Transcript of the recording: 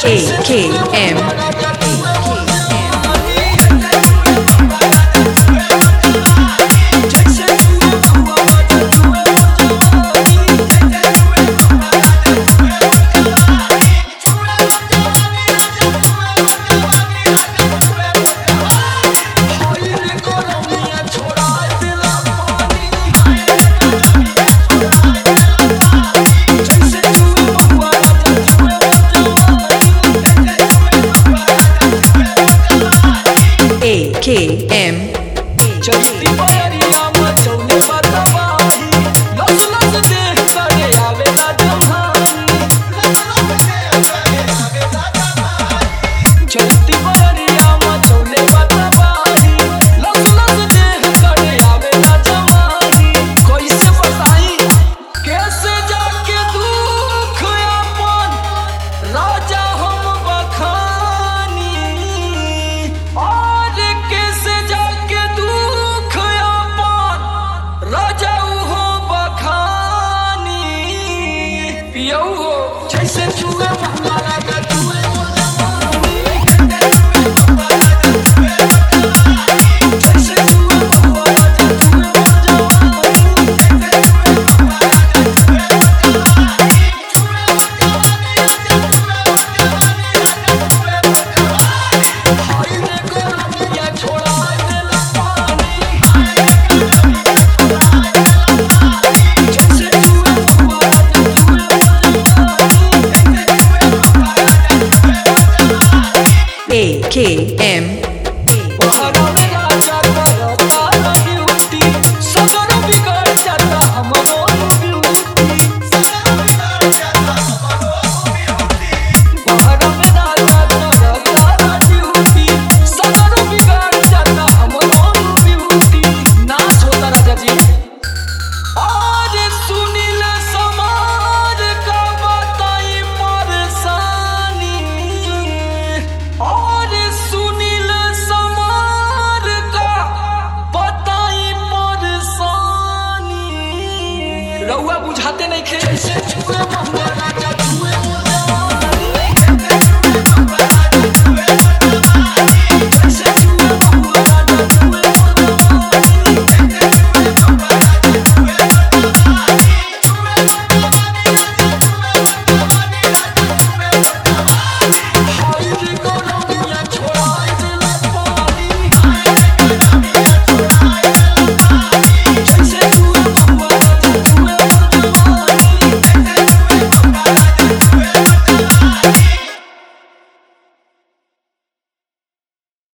AKM. AKM. चलती बरिया मचौले बतवाही लस लस देख करे आवेला जम्हानी चलती बरिया मचौले बतवाही लस लस देख करे आवेला जम्हानी कैसे बताई कैसे जाके दुख अपन राजा हम बखानी और कैसे जाके दुख अपन राजा हो बखानी पियौ हो जैसे चूहे हमारा का चूहे हो जवानी जैसे चूहे हमारा का चूहे हो जवानी हाय रे गोरमिया छोड़ा देला पानी जैसे चूहे हमारा का चूहे AKM. पहाड़ा में राजा करता ड्यूटी सगर बिगड़ जाता हमरो ब्यूटी पहाड़ा में राजा करता ड्यूटी सगर बिगड़ जाता हमरो ब्यूटी नाच होता राजा जी और सुनील समार का बताई परेशानी और सुनील समार का बताई परेशानी रउआ बुझाते नहीं खे जैसे चूहे हमारा